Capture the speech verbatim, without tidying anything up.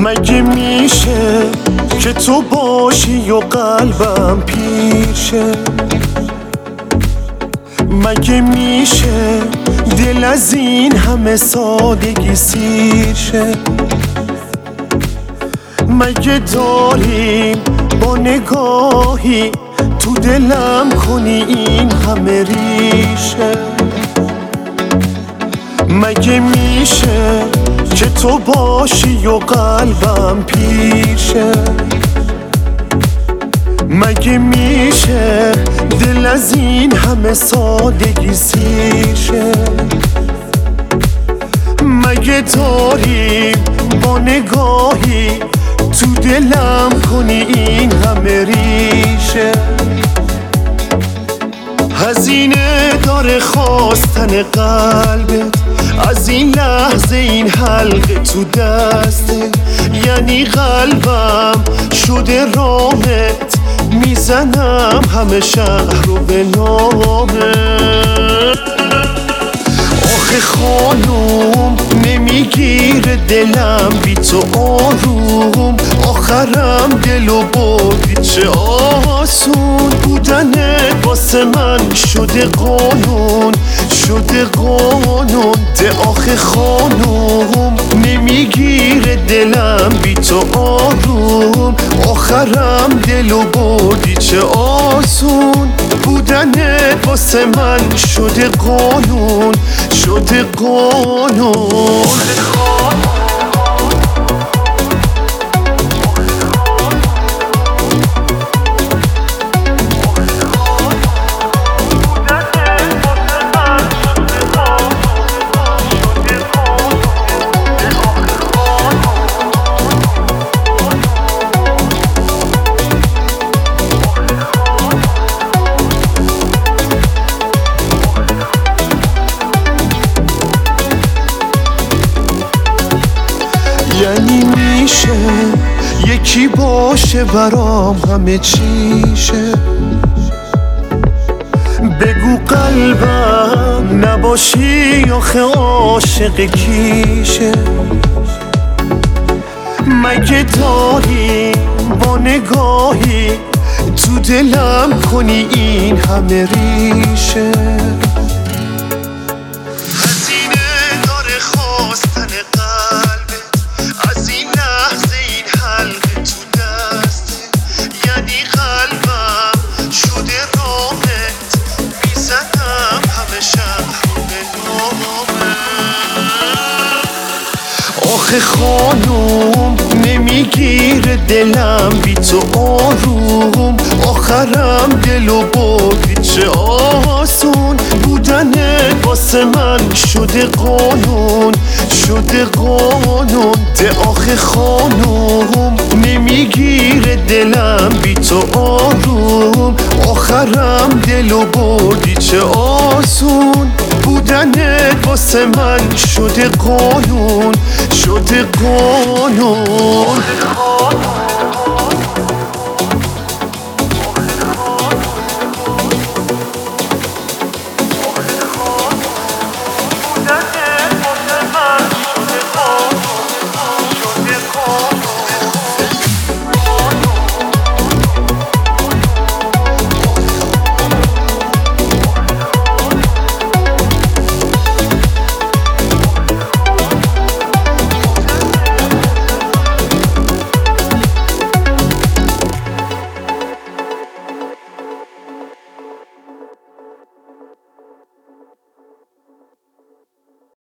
مگه میشه که تو باشی و قلبم پیشه؟ مگه میشه دل از این همه سادگی سیر شه؟ مگه داریم با نگاهی تو دلم کنی این همه ریشه؟ مگه میشه که تو باشی و قلبم پیشه؟ مگه میشه دل از این همه سادگی سیر شه؟ مگه داریم با نگاهی تو دلم کنی این همه ریشه؟ هزینه داره خواستن قلبت از این لحظه این حلقه تو دسته، یعنی قلبم شده رامت، میزنم همه شهر رو به نامه. آخه خانوم نمیگیره دلم بی تو آروم، آخرم دلو بردی چه آسون، بودنت واسه من شده قانون، شده قانون ده. آخه خانوم نمیگیره دلم بی تو آروم، آخرم دلو بردی چه آسون، بودنت واسه من شده قانون، شده قانون. یعنی میشه یکی باشه برام همه چیشه؟ بگو قلبم نباشی آخه عاشق کیشه؟ مگه داری با نگاهی تو دلم کنی این همه ریشه؟ آخه خانوم نمیگیره دلم بی تو آروم، آخرم دلو بردی چه آسون، بودنت واسه من شده قانون، شده قانون ده. آخه خانوم نمیگیره دلم بی تو آروم، آخرم دلو بردی چه آسون، بودنت واسه من شده قانون، شده قانون.